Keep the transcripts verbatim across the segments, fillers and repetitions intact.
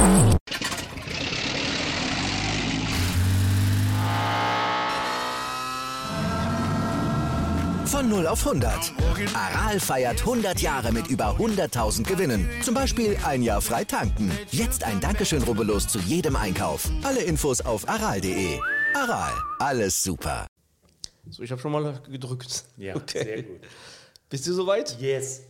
Von null auf hundert. Aral feiert hundert Jahre mit über hunderttausend Gewinnen. Zum Beispiel ein Jahr frei tanken. Jetzt ein Dankeschön, rubbellos zu jedem Einkauf. Alle Infos auf aral punkt de. Aral, alles super. So, ich habe schon mal gedrückt. Ja, okay. Sehr gut. Bist du soweit? Yes.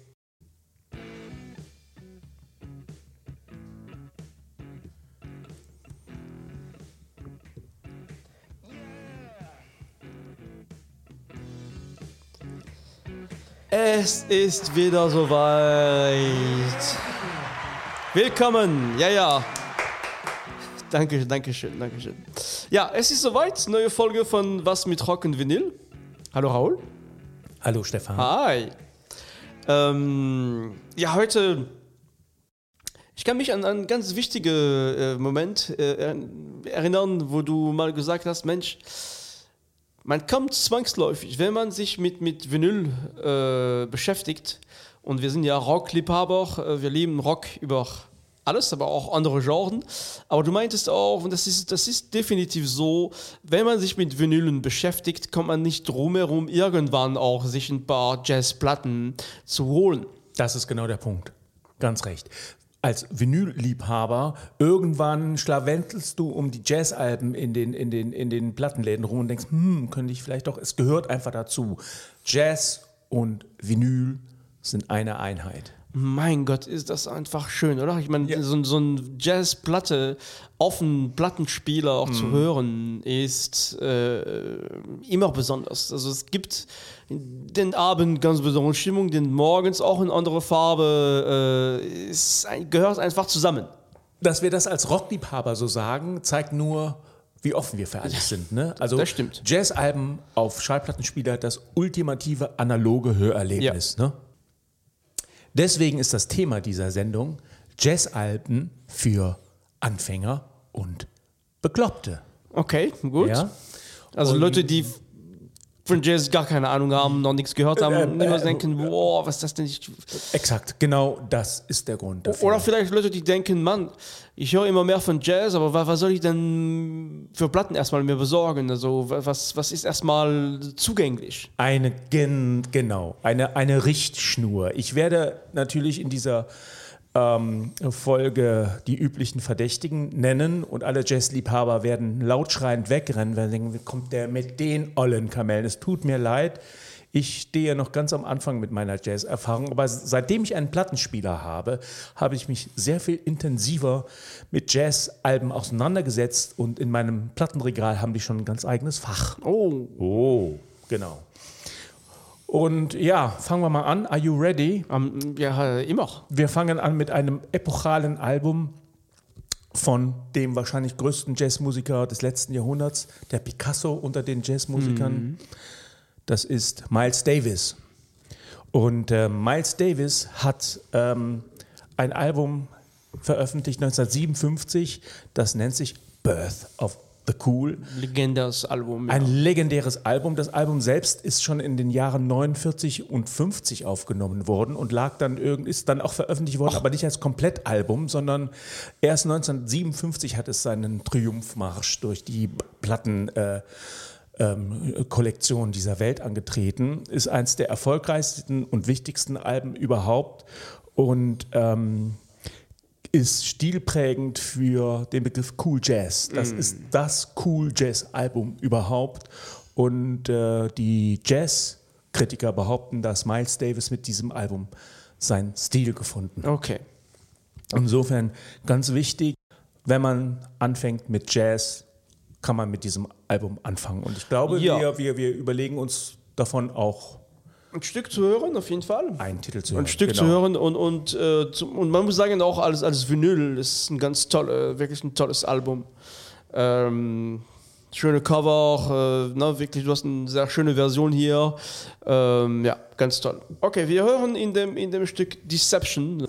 Es ist wieder soweit. Willkommen. Ja, ja. Danke, danke schön, danke schön. Ja, es ist soweit. Neue Folge von Was mit Rock und Vinyl. Hallo Raoul. Hallo Stefan. Hi. Ähm, ja, heute. Ich kann mich an einen ganz wichtigen äh, Moment äh, erinnern, wo du mal gesagt hast, Mensch, man kommt zwangsläufig, wenn man sich mit, mit Vinyl äh, beschäftigt, und wir sind ja Rockliebhaber, äh, wir lieben Rock über alles, aber auch andere Genres. Aber du meintest auch, und das ist, das ist definitiv so, wenn man sich mit Vinylen beschäftigt, kommt man nicht drum herum, irgendwann auch sich ein paar Jazzplatten zu holen. Das ist genau der Punkt. Ganz recht. Als Vinylliebhaber, irgendwann schlawenzelst du um die Jazzalben in den, in den, in den Plattenläden rum und denkst, hm, könnte ich vielleicht doch, es gehört einfach dazu. Jazz und Vinyl sind eine Einheit. Mein Gott, ist das einfach schön, oder? Ich meine, ja. so, so ein Jazzplatte auf einen Plattenspieler auch mm. zu hören, ist äh, immer besonders. Also es gibt den Abend ganz besondere Stimmung, den morgens auch eine andere Farbe. Äh, es gehört einfach zusammen. Dass wir das als Rockliebhaber so sagen, zeigt nur, wie offen wir für alles sind. Ne? Also das stimmt. Jazzalben auf Schallplattenspieler, das ultimative analoge Hörerlebnis. Ja. Ne? Deswegen ist das Thema dieser Sendung Jazzalben für Anfänger und Bekloppte. Okay, gut. Ja? Also und Leute, die von Jazz gar keine Ahnung haben, noch nichts gehört haben, äh, und immer äh, denken, boah, was ist das denn? Ich Exakt, genau das ist der Grund dafür. Oder vielleicht Leute, die denken, Mann, ich höre immer mehr von Jazz, aber was soll ich denn für Platten erstmal mir besorgen? Also was, was ist erstmal zugänglich? Eine, gen, genau, eine, eine Richtschnur. Ich werde natürlich in dieser ähm, Folge die üblichen Verdächtigen nennen und alle Jazzliebhaber werden lautschreiend wegrennen, weil sie denken, wie kommt der mit den ollen Kamellen? Es tut mir leid. Ich stehe noch ganz am Anfang mit meiner Jazz-Erfahrung, aber seitdem ich einen Plattenspieler habe, habe ich mich sehr viel intensiver mit Jazz-Alben auseinandergesetzt und in meinem Plattenregal haben die schon ein ganz eigenes Fach. Oh. Oh, genau. Und ja, fangen wir mal an. Are you ready? Um, ja, immer. Wir fangen an mit einem epochalen Album von dem wahrscheinlich größten Jazzmusiker des letzten Jahrhunderts, der Picasso unter den Jazzmusikern. Mhm. Das ist Miles Davis. Und äh, Miles Davis hat ähm, ein Album veröffentlicht neunzehnhundertsiebenundfünfzig, das nennt sich Birth of the Cool. Legendäres Album. Ja. Ein legendäres Album. Das Album selbst ist schon in den Jahren neunundvierzig und fünfzig aufgenommen worden und lag dann irgend, ist dann auch veröffentlicht worden, Och. aber nicht als Komplettalbum, sondern erst neunzehnhundertsiebenundfünfzig hat es seinen Triumphmarsch durch die Platten äh, Ähm, Kollektion dieser Welt angetreten, ist eines der erfolgreichsten und wichtigsten Alben überhaupt und ähm, ist stilprägend für den Begriff Cool Jazz. Das mm. ist das Cool Jazz Album überhaupt und äh, die Jazzkritiker behaupten, dass Miles Davis mit diesem Album seinen Stil gefunden hat. Okay. Insofern ganz wichtig, wenn man anfängt mit Jazz, kann man mit diesem Album anfangen. Und ich glaube, ja. wir, wir, wir überlegen uns davon auch ein Stück zu hören, auf jeden Fall. Ein Titel zu hören. Ein Stück genau. zu hören und, und, äh, zum, und man muss sagen, auch als, als Vinyl ist ein ganz toll, wirklich ein tolles Album. Ähm, schöne Cover, äh, na, wirklich, du hast eine sehr schöne Version hier. Ähm, ja, ganz toll. Okay, wir hören in dem, in dem Stück Deception.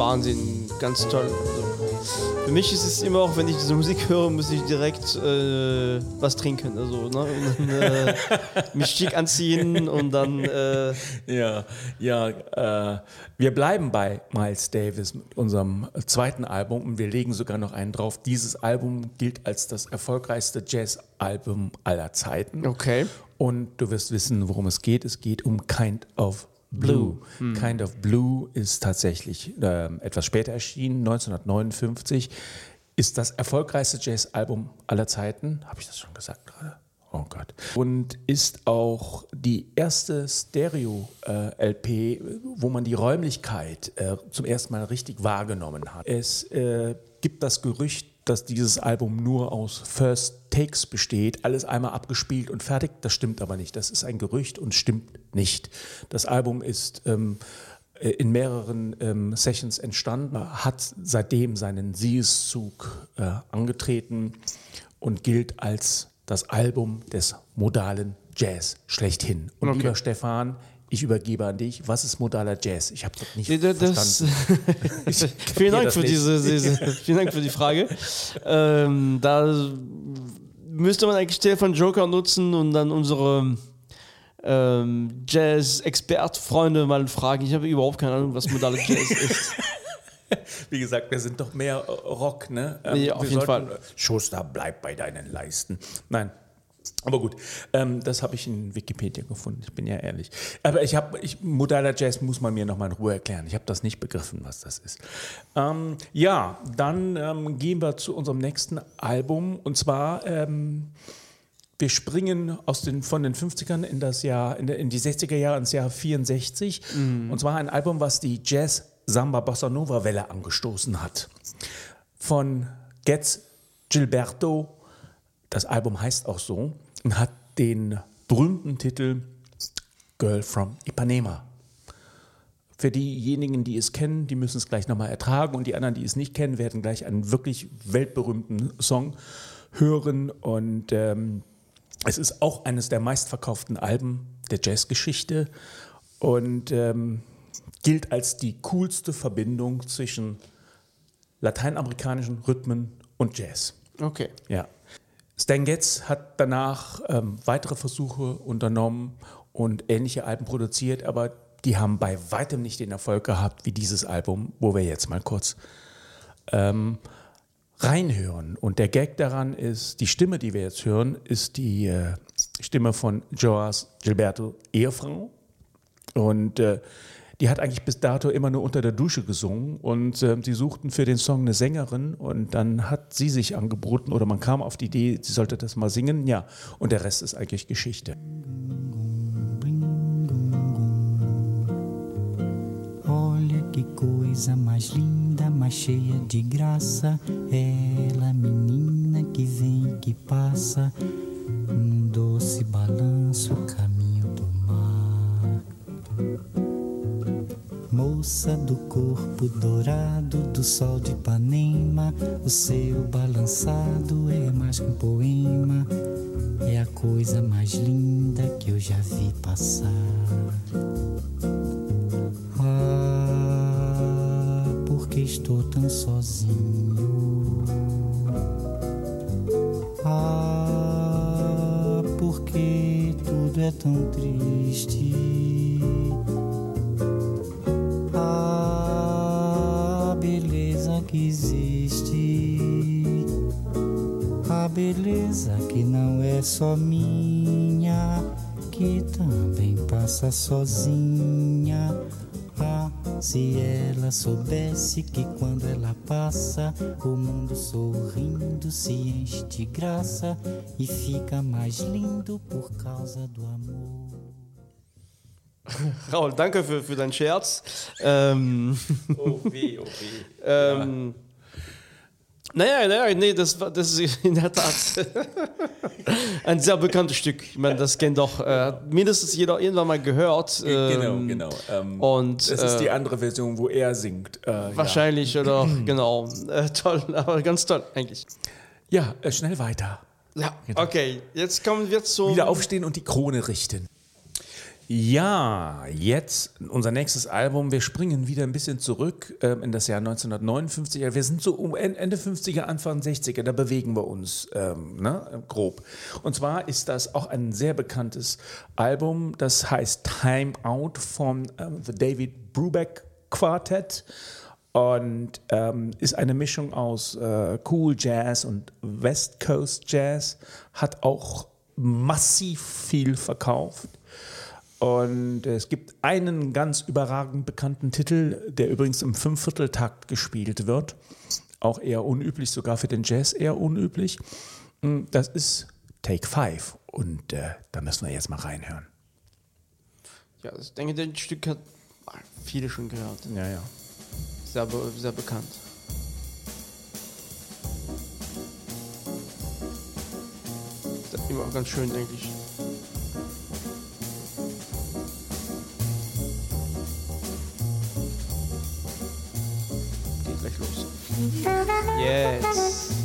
Wahnsinn, ganz toll. Also, für mich ist es immer auch, wenn ich diese Musik höre, muss ich direkt äh, was trinken. Also, ne? Und dann, äh, mich schick anziehen und dann... Äh, ja, ja äh, wir bleiben bei Miles Davis mit unserem zweiten Album und wir legen sogar noch einen drauf. Dieses Album gilt als das erfolgreichste Jazz-Album aller Zeiten. Okay. Und du wirst wissen, worum es geht. Es geht um Kind of Blue. Hm. Kind of Blue ist tatsächlich äh, etwas später erschienen, neunzehnhundertneunundfünfzig. Ist das erfolgreichste Jazz-Album aller Zeiten. Habe ich das schon gesagt gerade? Oh Gott. Und ist auch die erste Stereo-L P, äh, wo man die Räumlichkeit äh, zum ersten Mal richtig wahrgenommen hat. Es äh, gibt das Gerücht, dass dieses Album nur aus First Takes besteht, alles einmal abgespielt und fertig. Das stimmt aber nicht. Das ist ein Gerücht und stimmt nicht. Das Album ist ähm, in mehreren ähm, Sessions entstanden, hat seitdem seinen Siegeszug äh, angetreten und gilt als das Album des modalen Jazz schlechthin. Und okay. Lieber Stefan, ich übergebe an dich. Was ist modaler Jazz? Ich habe das nicht das, verstanden. ich vielen, Dank für diese, diese, vielen Dank für die Frage. Ähm, da müsste man eigentlich Stefan Joker nutzen und dann unsere ähm, Jazz-Expert-Freunde mal fragen. Ich habe überhaupt keine Ahnung, was modaler Jazz ist. Wie gesagt, wir sind doch mehr Rock, ne? Ähm, ja, auf jeden sollten, Fall. Schuster, bleib bei deinen Leisten. Nein. Aber gut, ähm, das habe ich in Wikipedia gefunden, ich bin ja ehrlich. Aber ich habe, ich, modaler Jazz muss man mir nochmal in Ruhe erklären. Ich habe das nicht begriffen, was das ist. Ähm, ja, dann ähm, gehen wir zu unserem nächsten Album. Und zwar, ähm, wir springen aus den, von den fünfzigern in, das Jahr, in, in die sechziger Jahre ins Jahr vierundsechzig. Mhm. Und zwar ein Album, was die Jazz-Samba-Bossa-Nova-Welle angestoßen hat. Von Getz Gilberto. Das Album heißt auch so und hat den berühmten Titel Girl from Ipanema. Für diejenigen, die es kennen, die müssen es gleich nochmal ertragen und die anderen, die es nicht kennen, werden gleich einen wirklich weltberühmten Song hören. Und ähm, es ist auch eines der meistverkauften Alben der Jazzgeschichte und ähm, gilt als die coolste Verbindung zwischen lateinamerikanischen Rhythmen und Jazz. Okay. Ja. Stan Getz hat danach ähm, weitere Versuche unternommen und ähnliche Alben produziert, aber die haben bei weitem nicht den Erfolg gehabt wie dieses Album, wo wir jetzt mal kurz ähm, reinhören. Und der Gag daran ist, die Stimme, die wir jetzt hören, ist die äh, Stimme von Joas Gilberto Ehefrau. Und äh, die hat eigentlich bis dato immer nur unter der Dusche gesungen und äh, sie suchten für den Song eine Sängerin und dann hat sie sich angeboten oder man kam auf die Idee, sie sollte das mal singen, ja, und der Rest ist eigentlich Geschichte. Olha que coisa mais linda, mais cheia de graça, ela menina que vem e que passa, num doce balanço, caminho do mar. Moça do corpo dourado do sol de Ipanema, o seu balançado é mais que um poema, é a coisa mais linda que eu já vi passar. Ah, porque estou tão sozinho. Ah, porque tudo é tão triste. Que existe a beleza que não é só minha, que também passa sozinha. Ah, se ela soubesse que quando ela passa, o mundo sorrindo se enche de graça e fica mais lindo por causa do amor. Raul, danke für, für deinen Scherz. Ähm, oh weh, oh weh. ähm, ja. Naja, naja, nee, das, das ist in der Tat ein sehr bekanntes Stück. Ich meine, das kennt doch äh, mindestens jeder irgendwann mal gehört. Genau, Ähm, genau. Ähm, und, das ist äh, die andere Version, wo er singt. Äh, wahrscheinlich, ja. oder genau. Äh, toll, aber ganz toll eigentlich. Ja, äh, schnell weiter. Ja, genau. Okay, jetzt kommen wir zu... Wieder aufstehen und die Krone richten. Ja, jetzt unser nächstes Album. Wir springen wieder ein bisschen zurück äh, in das Jahr neunzehnhundertneunundfünfzig. Wir sind so um Ende fünfziger, Anfang sechziger, da bewegen wir uns ähm, ne, grob. Und zwar ist das auch ein sehr bekanntes Album, das heißt Time Out von ähm, The David Brubeck Quartet und ähm, ist eine Mischung aus äh, Cool Jazz und West Coast Jazz, hat auch massiv viel verkauft. Und es gibt einen ganz überragend bekannten Titel, der übrigens im Fünfvierteltakt gespielt wird. Auch eher unüblich, sogar für den Jazz eher unüblich. Das ist Take Five. Und äh, da müssen wir jetzt mal reinhören. Ja, ich denke, das Stück hat viele schon gehört. Ja, ja. Sehr, be- sehr bekannt. Das ist immer auch ganz schön, eigentlich. Geht gleich los. Jetzt.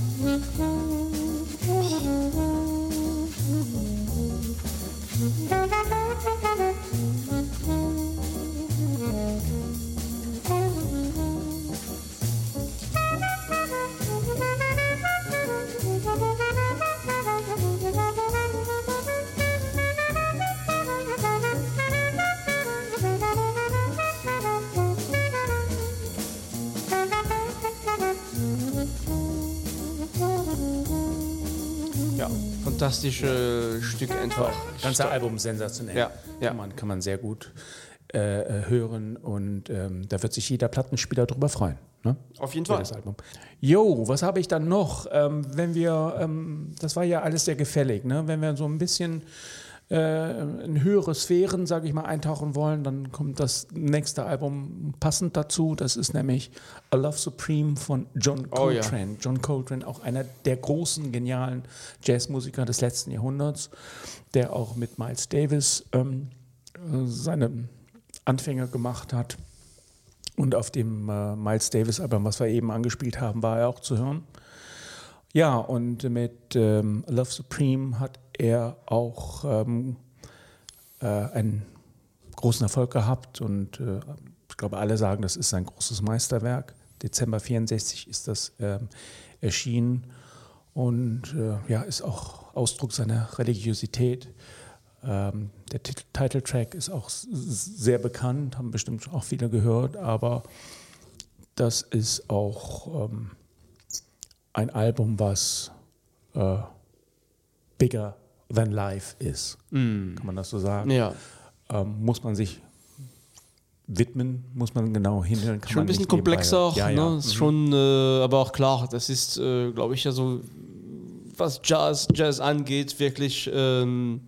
Ja, fantastische Stück einfach. Das ganze Album sensationell. Ja, ja. Kann, man, kann man sehr gut äh, hören und ähm, da wird sich jeder Plattenspieler drüber freuen. Ne? Auf jeden Für Fall. das Album. Jo, was habe ich dann noch? Ähm, wenn wir, ähm, das war ja alles sehr gefällig, ne? Wenn wir so ein bisschen äh, in höhere Sphären, sage ich mal, eintauchen wollen, dann kommt das nächste Album passend dazu. Das ist nämlich A Love Supreme von John Oh, ja. Coltrane. John Coltrane, auch einer der großen, genialen Jazzmusiker des letzten Jahrhunderts, der auch mit Miles Davis ähm, seine Anfänge gemacht hat. Und auf dem äh, Miles Davis-Album, was wir eben angespielt haben, war er auch zu hören. Ja, und mit ähm, Love Supreme hat er auch ähm, äh, einen großen Erfolg gehabt. Und äh, ich glaube, alle sagen, das ist sein großes Meisterwerk. Dezember vierundsechzig ist das ähm, erschienen. Und äh, ja, ist auch Ausdruck seiner Religiosität. Ähm, der Tit- Titeltrack ist auch s- sehr bekannt, haben bestimmt auch viele gehört, aber das ist auch ähm, ein Album, was äh, bigger than life ist. Mm. Kann man das so sagen? Ja. Ähm, muss man sich widmen, muss man genau hinhören. Kann Schon man ein bisschen nicht nebenbei komplexer, hören. Ja, ja. ne? Ist Mhm. schon, äh, aber auch klar, das ist, äh, glaube ich, ja so, was Jazz, Jazz angeht, wirklich ähm,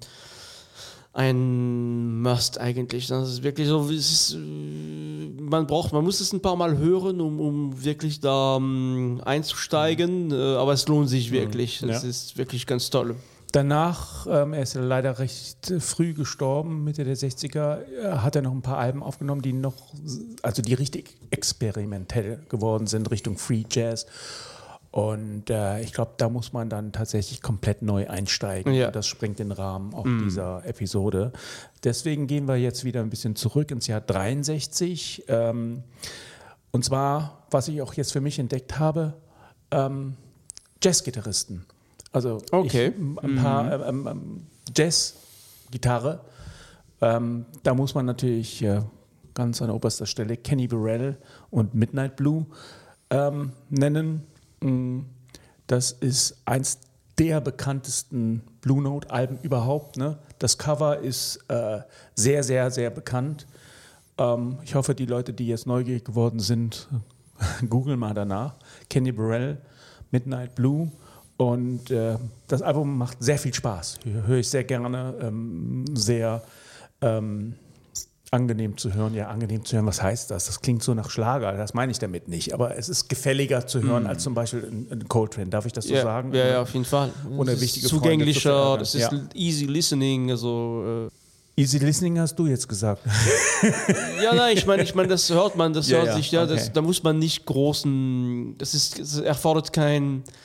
ein Must eigentlich. Das ist wirklich so, es ist, äh, man braucht, man muss es ein paar Mal hören, um, um wirklich da ähm, einzusteigen, äh, aber es lohnt sich wirklich. Das Ja. ist wirklich ganz toll. Danach, ähm, er ist ja leider recht äh, früh gestorben, Mitte der sechziger, äh, hat er noch ein paar Alben aufgenommen, die noch, also die richtig experimentell geworden sind, Richtung Free Jazz. Und äh, ich glaube, da muss man dann tatsächlich komplett neu einsteigen. Ja. Und das sprengt den Rahmen auch dieser Episode. Deswegen gehen wir jetzt wieder ein bisschen zurück ins Jahr dreiundsechzig. Ähm, und zwar, was ich auch jetzt für mich entdeckt habe, ähm, Jazzgitarristen. Also Okay. ich, ein paar ähm, ähm, Jazz-Gitarre. Ähm, da muss man natürlich äh, ganz an oberster Stelle Kenny Burrell und Midnight Blue ähm, nennen. Mm, Das ist eins der bekanntesten Blue Note-Alben überhaupt. Ne? Das Cover ist äh, sehr, sehr, sehr bekannt. Ähm, ich hoffe, die Leute, die jetzt neugierig geworden sind, googeln mal danach. Kenny Burrell, Midnight Blue. Und äh, das Album macht sehr viel Spaß. Höre ich sehr gerne. Ähm, sehr ähm, angenehm zu hören. Ja, angenehm zu hören, was heißt das? Das klingt so nach Schlager, das meine ich damit nicht. Aber es ist gefälliger zu hören als zum Beispiel in, in Coltrane. Darf ich das so ja, sagen? Ja, ja, auf jeden Fall. Ohne Das ist wichtige Freunde zu zugänglicher, verärgern. das ist Ja. easy listening, also äh, Easy Listening hast du jetzt gesagt. ja, nein, ich meine, ich meine, das hört man, das Ja, hört ja, sich, ja, okay. das, da muss man nicht großen, das ist, das erfordert kein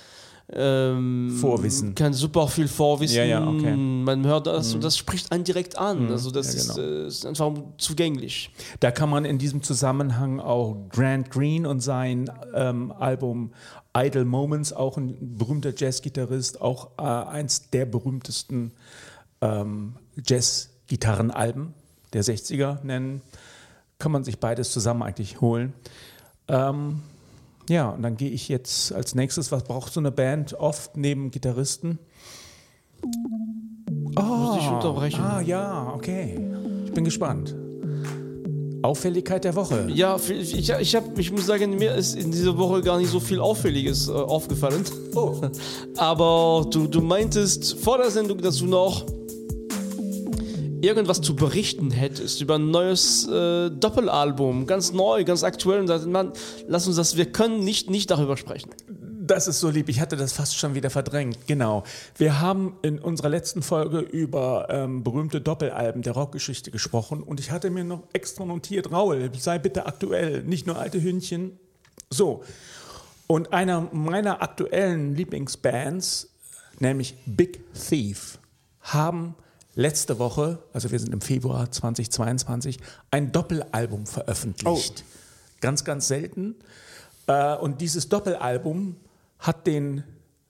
ähm, Vorwissen. Kann super viel Vorwissen. Ja, ja, okay. Man hört das Mhm. und das spricht einen direkt an. Mhm. Also das Ja, ist, genau. äh, ist einfach zugänglich. Da kann man in diesem Zusammenhang auch Grant Green und sein ähm, Album Idle Moments, auch ein berühmter Jazzgitarrist, auch äh, eins der berühmtesten ähm, Jazz-Gitarrenalben der sechziger nennen. Kann man sich beides zusammen eigentlich holen. Ähm, ja, und dann gehe ich jetzt als nächstes, was braucht so eine Band oft neben Gitarristen? Oh, Muss ich unterbrechen. Ah, ja, okay. Ich bin gespannt. Auffälligkeit der Woche. Ja, ich, ich, hab, ich muss sagen, mir ist in dieser Woche gar nicht so viel Auffälliges äh, aufgefallen. Oh. Aber du, du meintest vor der Sendung, dass du noch irgendwas zu berichten hättest über ein neues äh, Doppelalbum, ganz neu, ganz aktuell. Und sagst, Mann, lass uns das, wir können nicht, nicht darüber sprechen. Das ist so lieb, ich hatte das fast schon wieder verdrängt. Genau. Wir haben in unserer letzten Folge über ähm, berühmte Doppelalben der Rockgeschichte gesprochen und ich hatte mir noch extra notiert, Raul, sei bitte aktuell, nicht nur alte Hündchen. So. Und einer meiner aktuellen Lieblingsbands, nämlich Big Thief, haben letzte Woche, also wir sind im Februar zweitausendzweiundzwanzig, ein Doppelalbum veröffentlicht. Oh. Ganz, ganz selten. Äh, und dieses Doppelalbum hat den,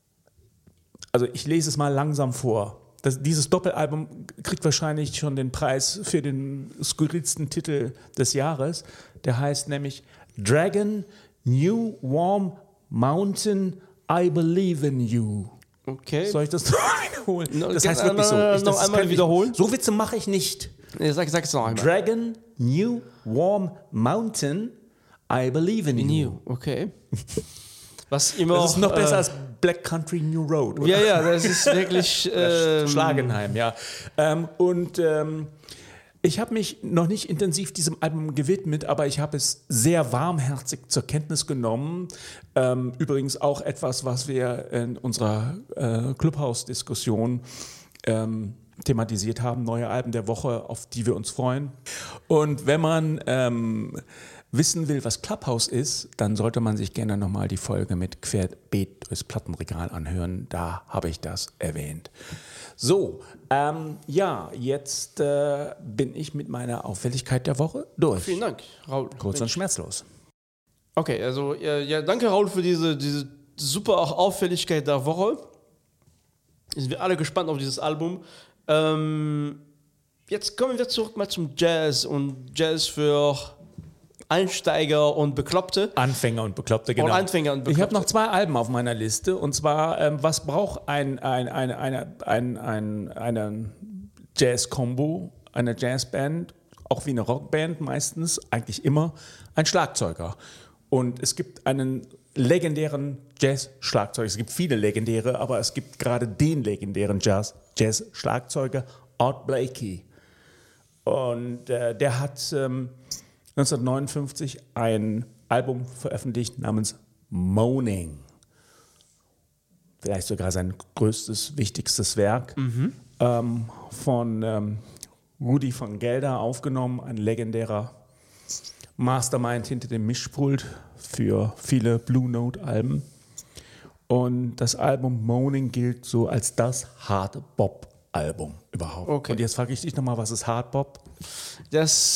also ich lese es mal langsam vor. Das, dieses Doppelalbum kriegt wahrscheinlich schon den Preis für den skurrilsten Titel des Jahres. Der heißt nämlich Dragon, New Warm Mountain, I Believe in You. Okay. Soll ich das noch wiederholen? No, das heißt wirklich so. Ich, ich, noch das einmal wiederholen? Ich, so Witze mache ich nicht. Nee, sag, sag es noch einmal. Dragon, New Warm Mountain, I Believe in You. New, okay. Was immer Das ist noch äh, besser als Black Country New Road. Oder? Ja, ja, das ist wirklich ähm, Schlagenheim, ja. Ähm, und ähm, ich habe mich noch nicht intensiv diesem Album gewidmet, aber ich habe es sehr warmherzig zur Kenntnis genommen. Ähm, übrigens auch etwas, was wir in unserer äh, Clubhouse-Diskussion ähm, thematisiert haben, neue Alben der Woche, auf die wir uns freuen. Und wenn man ähm, wissen will, was Clubhouse ist, dann sollte man sich gerne nochmal die Folge mit Querbeet durchs Plattenregal anhören. Da habe ich das erwähnt. So, ähm, ja, jetzt äh, bin ich mit meiner Auffälligkeit der Woche durch. Vielen Dank, Raul. Kurz und schmerzlos. Okay, also ja, ja, danke Raul für diese, diese super auch Auffälligkeit der Woche. Sind wir alle gespannt auf dieses Album. Ähm, jetzt kommen wir zurück mal zum Jazz und Jazz für Einsteiger und Bekloppte. Anfänger und Bekloppte, genau. Und Anfänger und Bekloppte. Ich habe noch zwei Alben auf meiner Liste. Und zwar, ähm, was braucht ein, ein, ein, eine, ein, ein, eine Jazz-Combo, eine Jazzband, auch wie eine Rockband meistens, eigentlich immer, ein Schlagzeuger. Und es gibt einen legendären Jazz-Schlagzeuger. Es gibt viele legendäre, aber es gibt gerade den legendären Jazz- Jazz-Schlagzeuger, Art Blakey. Und äh, der hat ähm, neunzehnhundertneunundfünfzig ein Album veröffentlicht namens Moaning. Vielleicht sogar sein größtes, wichtigstes Werk. Mhm. Ähm, von ähm, Rudi von Gelder aufgenommen, ein legendärer Mastermind hinter dem Mischpult für viele Blue Note-Alben. Und das Album Moaning gilt so als das Hard Bop-Album überhaupt. Okay. Und jetzt frage ich dich nochmal, was ist Hard Bop? Das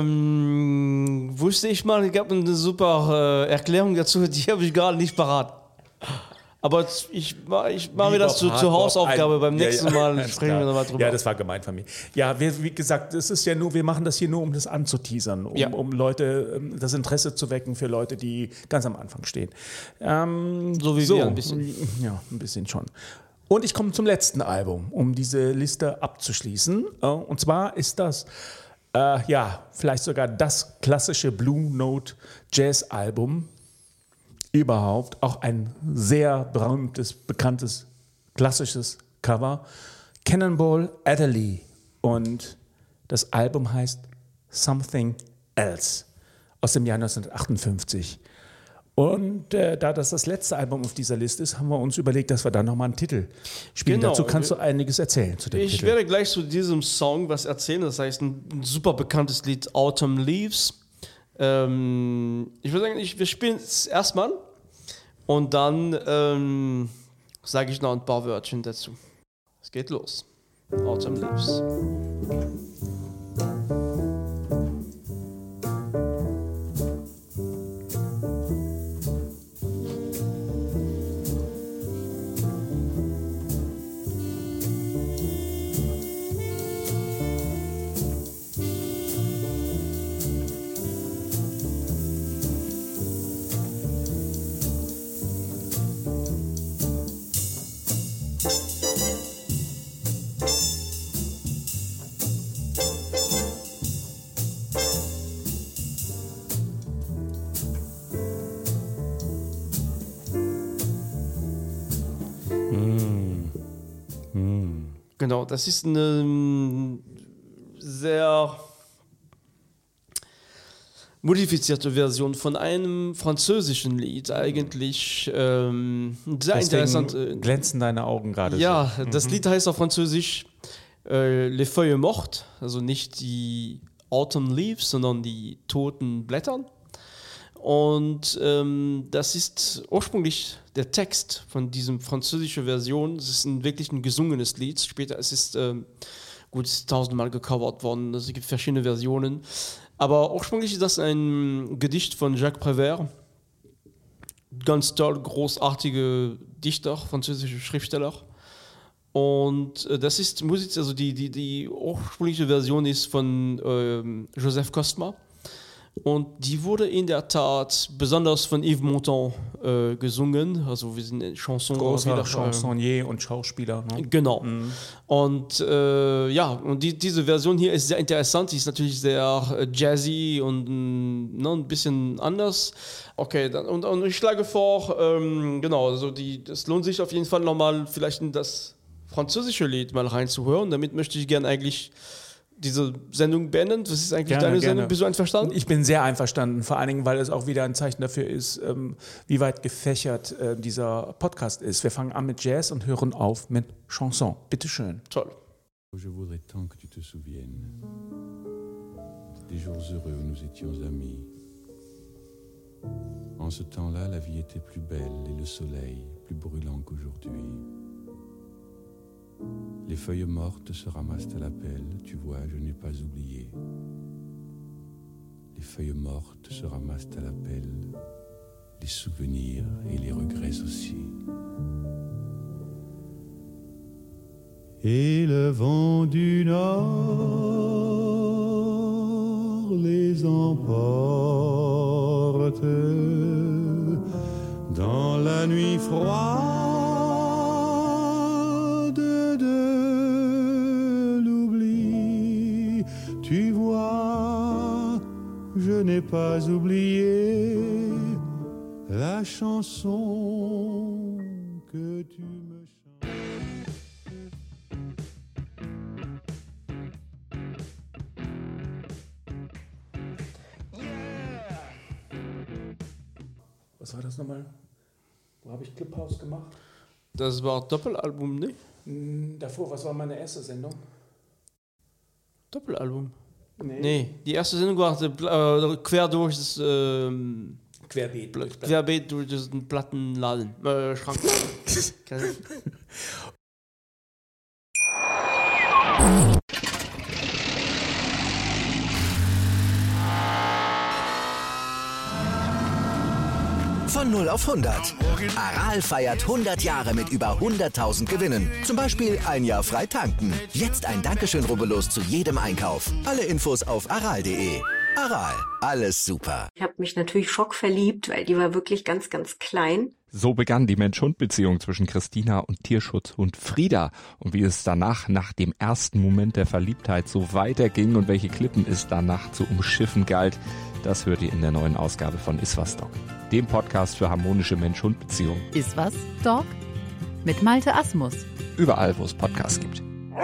ähm, wusste ich mal, es gab eine super äh, Erklärung dazu, die habe ich gerade nicht parat. Aber ich, ich mache mir das zu, zur Hausaufgabe. Ein, beim nächsten ja, ja, Mal sprechen wir nochmal drüber. Ja, das war gemeint von mir. Ja, wir, wie gesagt, es ist ja nur, wir machen das hier nur, um das anzuteasern, um, ja. um Leute, das Interesse zu wecken für Leute, die ganz am Anfang stehen. Ähm, so wie so, wir ein bisschen. Ja, ein bisschen schon. Und ich komme zum letzten Album, um diese Liste abzuschließen. Und zwar ist das, äh, ja, vielleicht sogar das klassische Blue Note Jazz Album überhaupt. Auch ein sehr berühmtes, bekanntes, klassisches Cover. Cannonball Adderley. Und das Album heißt Something Else aus dem Jahr neunzehnhundertachtundfünfzig. Und äh, da das das letzte Album auf dieser Liste ist, haben wir uns überlegt, dass wir da nochmal einen Titel spielen. Genau. Dazu kannst du einiges erzählen zu dem ich Titel. Ich werde gleich zu diesem Song was erzählen. Das heißt, ein, ein super bekanntes Lied, Autumn Leaves. Ähm, ich würde sagen, ich, wir spielen es erstmal und dann ähm, sage ich noch ein paar Wörtchen dazu. Es geht los. Autumn Leaves. Genau, das ist eine sehr modifizierte Version von einem französischen Lied, eigentlich ähm, sehr Deswegen interessant. Glänzen deine Augen gerade Ja, so. das Mhm. Lied heißt auf Französisch äh, Les Feuilles Mortes, also nicht die Autumn Leaves, sondern die toten Blätter. Und ähm, das ist ursprünglich der Text von diesem französischen Version. Es ist ein wirklich ein gesungenes Lied. Später es ist ähm, gut es ist tausendmal gecovert worden. Es gibt verschiedene Versionen. Aber ursprünglich ist das ein Gedicht von Jacques Prévert. Ganz toll, großartige Dichter, französische Schriftsteller. Und äh, das ist Musik, also die, die, die ursprüngliche Version ist von ähm, Joseph Kostma. Und die wurde in der Tat besonders von Yves Montand äh, gesungen. Also wir sind in Chanson. Großer wieder, Chansonnier äh, und Schauspieler. Ne? Genau. Mhm. Und äh, ja, und die, diese Version hier ist sehr interessant. Die ist natürlich sehr äh, jazzy und ne, ein bisschen anders. Okay, dann, und, und ich schlage vor, ähm, genau, also die, das lohnt sich auf jeden Fall nochmal vielleicht in das französische Lied mal reinzuhören. Damit möchte ich gerne eigentlich diese Sendung beenden. Was ist eigentlich Gerne, deine gerne. Sendung? Bist du einverstanden? Ich bin sehr einverstanden, vor allen Dingen, weil es auch wieder ein Zeichen dafür ist, ähm, wie weit gefächert äh, dieser Podcast ist. Wir fangen an mit Jazz und hören auf mit Chanson. Bitteschön. Toll. Je voudrais tant que tu te souviennes des jours heureux où nous étions amis. En ce temps-là, la vie était plus belle et le soleil plus brûlant qu'aujourd'hui. Les feuilles mortes se ramassent à la pelle, tu vois, je n'ai pas oublié. Les feuilles mortes se ramassent à la pelle, les souvenirs et les regrets aussi. Et le vent du nord les emporte dans la nuit froide. Tu vois, je n'ai pas oublié la chanson que tu me chantes. Was war das nochmal? Wo habe ich Clubhouse gemacht? Das war Doppelalbum, ne? Davor, was war meine erste Sendung? Doppelalbum? Nee. Nee, die erste Sendung war äh, quer durch das ähm, Querbeet. Querbeet durch diesen Plattenladen. Äh, Schrank. Von null auf hundert. Aral feiert hundert Jahre mit über hunderttausend Gewinnen. Zum Beispiel ein Jahr frei tanken. Jetzt ein Dankeschön, rubbellos zu jedem Einkauf. Alle Infos auf aral punkt de. Aral, alles super. Ich habe mich natürlich schockverliebt, weil die war wirklich ganz, ganz klein. So begann die Mensch-Hund-Beziehung zwischen Christina und Tierschutzhund Frieda. Und wie es danach, nach dem ersten Moment der Verliebtheit, so weiterging und welche Klippen es danach zu umschiffen galt, das hört ihr in der neuen Ausgabe von Iswas Dog, dem Podcast für harmonische Mensch-Hund-Beziehungen. Iswas Dog mit Malte Asmus. Überall, wo es Podcasts gibt.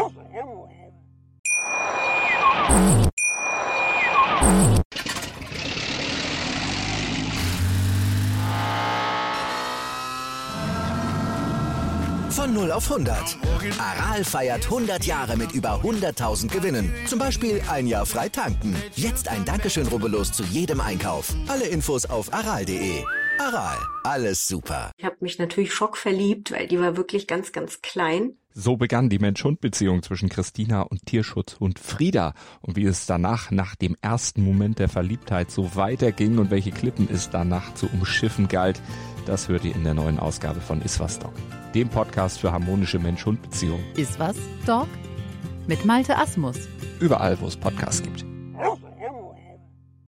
Von null auf hundert. Aral feiert hundert Jahre mit über hunderttausend Gewinnen. Zum Beispiel ein Jahr frei tanken. Jetzt ein Dankeschön, rubbellos zu jedem Einkauf. Alle Infos auf aral punkt de. Aral, alles super. Ich habe mich natürlich schockverliebt, weil die war wirklich ganz, ganz klein. So begann die Mensch-Hund-Beziehung zwischen Christina und Tierschutzhund Frieda. Und wie es danach, nach dem ersten Moment der Verliebtheit, so weiterging und welche Klippen es danach zu umschiffen galt, das hört ihr in der neuen Ausgabe von Iswas Dog, dem Podcast für harmonische Mensch-Hund-Beziehungen. Iswas Dog mit Malte Asmus. Überall, wo es Podcasts gibt.